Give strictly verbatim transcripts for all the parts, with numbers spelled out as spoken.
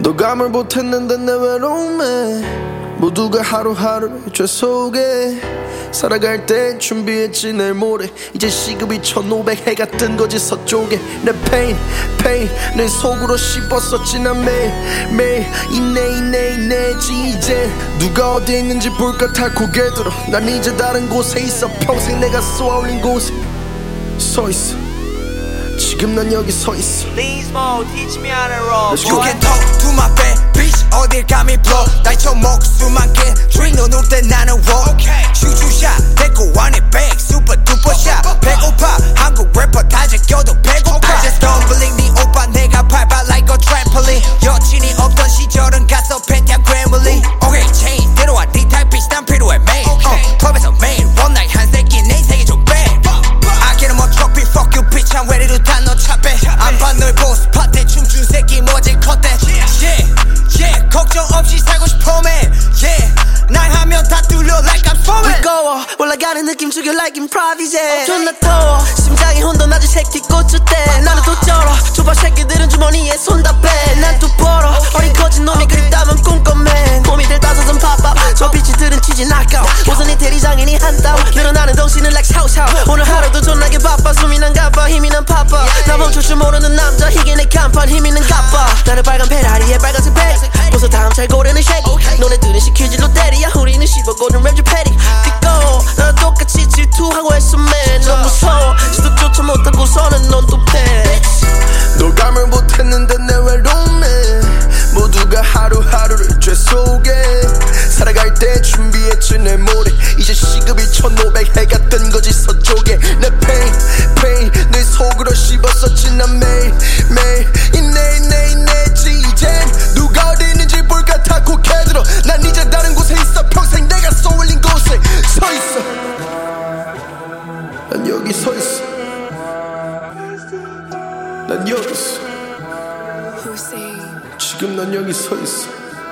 감을 못했는데 내 외로움에 모두가 하루하루를 죄 속에 살아갈 땐 준비했지 내일 모레 이제 시급이 천오백 해가 뜬 거지 서쪽에 내 pain pain 내 속으로 씹었었지 난 매일 매일 이내 이내 이내지 이제 누가 어디 있는지 볼까 다 고개 들어 난 이제 다른 곳에 있어 평생 내가 쏘아올린 곳에 서 있어 지금 난 여기 서 있어 Please mo teach me how to roll You can talk to my face bitch 어딜 감히 blow 나이처 목숨만 개 drink 너 놀 때 나는 walk 슈슈샷 데리고 안에 bag super duper shot 배고파 한국 래퍼 다 제껴도 배고파 Just don't believe 네 오빠 내가 밟아 like a trampoline 여친이 없던 시절은 가서 펜타그래물리 Okay chain 데려와 네 타입 bitch 난 필요해 매일 uh, 클럽에서 매일 one night 한 새끼 내 인생이 좀 빼 I get him a trophy fuck you bitch I'm ready to 다 너 차배 안 봐 널 보스 파테 춤춘 새끼 뭐지 컸대 Yeah yeah 걱정 없이 살고 싶어 man Yeah 날 하면 다 뚫려 like I'm foreign 무거워 올라가는 느낌 죽여 like improvisé 존나 더워 심장이 혼돈나지 새끼 꽂을 때 나는 또 쩔어 좁아 새끼들은 주머니에 손 다 빼 난 또 벌어 어린 커진 놈이 그립다면 꿈꿔맨 놈이들 따서선 바빠 저 비치들은 치지 knockout 우선이 대리장인이 한땀 늘어나는 덩치는 like 샤우샤우 오늘 하루도 존나게 바빠 숨이 난 가빠 힘이 난 파파 나 멈출 줄 모르는 남자 이게 내 간판 힘이 난 가빠 나는 빨간 페라리에 빨간색 백 벌써 다음 잘 고르는 쉐기 너네들은 시키지 롯데리아 우리는 씹어고는 램즈 패리 듣고 나랑 똑같이 질투하고 했어 man 너무 무서워 시도조차 못하고서는 넌 또 패 너 감을 못했는데 내 외로움에 모두가 하루하루를 죄 속에 살아갈 때 준비했지 내 모레 이제 시급이 천오백 해가 뜬 거지 서쪽에 내 pain pain 내 속으로 씹었었지 난 매일 매일 이내 이내 이내지 이젠 누가 어디 있는지 볼까 다 고개 들어 난 이제 다른 곳에 있어 평생 내가 쏘올린 곳에 서 있어 난 여기 서 있어 난 여기 있어 지금 난 여기 서 있어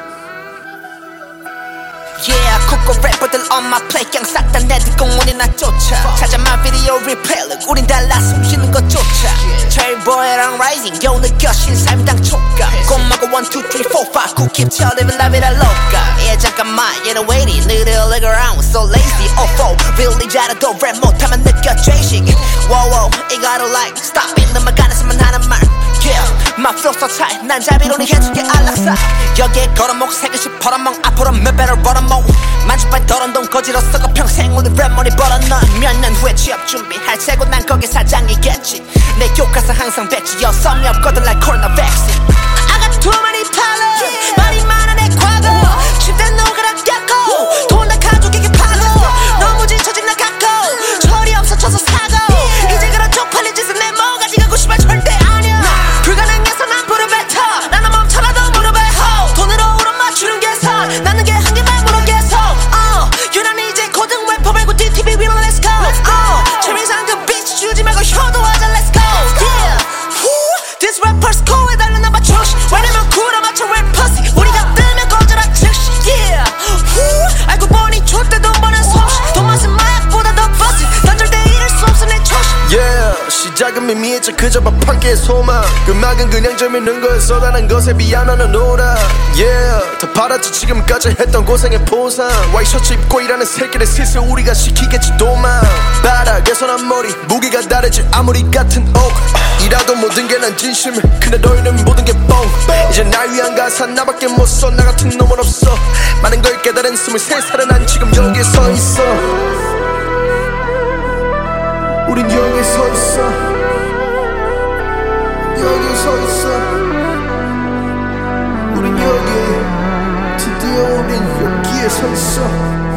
Yeah 코코 래퍼들 on my plate 그냥 싹 다 내 뒷공원에 나 쫓아 찾아 my video replay look 우린 달라 숨쉬는 것조차 Trailboy랑 rising yo 느껴 신사임당 촉감 고마고 one two three four five 구 keep chill living la vida loca Yeah 잠깐만 you know waiting 너희들 look around so lazy oh four really 잘해도 랩 못하면 느껴 죄식 Whoa whoa 이거를 like stop it 너만 가능성만 하는 말 Yeah my flow so tight 난 자비로니 해줄게 안락사 여기에 걸어목 세계시 벌어먹 앞으로 몇 배를 벌어먹 만주빨 더러운 돈 거지로 쓰고 평생 오늘 랩머니 벌어넣어 몇 년 후에 취업 준비할 테고 난 거기 사장이겠지 내 교과서 항상 배치 여 썸이 없거든 like corona vaccine I got too many talents yeah. 말이 많아 내 과거 쉽게 노가락 닦고 돈 다 가족에게 파고 너무 지쳐진 나 갖고 철이 없어 쳐서 사고 yeah. 이제 그런 쪽팔린 짓은 내 뭐가지 가고 싶어 절대 아니야 불가능해서 난 불을 뱉어 나는 멈춰라도 무릎에 호 돈으로 울어 맞추는 계산 나는 게 한 개만 모르겠어 어 유난히 이제 고등 래퍼 말고 디티비 위로 let's go 어 재미상금 비치 주지 말고 효도하자 let's go yeah This rapper's cool 해달라나 맞춰 왜냐면 쿨에 맞춰 랩 pussy 우리가 뜨면 꺼져라 즉시 yeah 알고 보니 좆대도 버는 솜씨 돈 맛은 마약보다 더 fussy 난 절대 잃을 수 없어 내 초심 Yeah 시작은 미미했지 그저 밥 한 끼의 소망 음악은 그냥 재밌는 거였어 다른 것에 미안하는 오라 Yeah 다 받았지 지금까지 했던 고생의 보상 와이셔츠 입고 일하는 새끼를 슬슬 우리가 시키겠지 도망 바닥에서 난 머리 무게가 다르지 아무리 같은 옷 이라도 모든 게 난 진심을 근데 너희는 모든 게 뻥 이제 날 위한 가사 나밖에 못 써 나 같은 놈은 없어 많은 걸 깨달은 스물세 살에 난 지금 여기에 서 있어 우린 여기 서 있어 여기 서 있어 우린 여기 드디어 우린 여기에 서 있어